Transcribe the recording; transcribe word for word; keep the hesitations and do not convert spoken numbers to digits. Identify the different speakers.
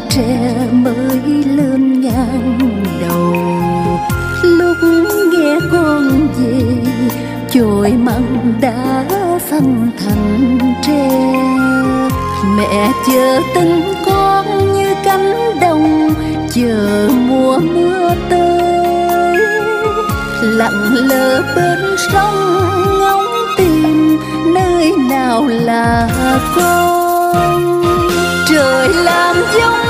Speaker 1: trẻ mới lên ngang đầu. Lúc nghe con về chồi măng đã phân thành tre, mẹ chờ tin con như cánh đồng chờ mùa mưa tới. Lặng lờ bên sông ngóng tìm nơi nào là con, trời làm giống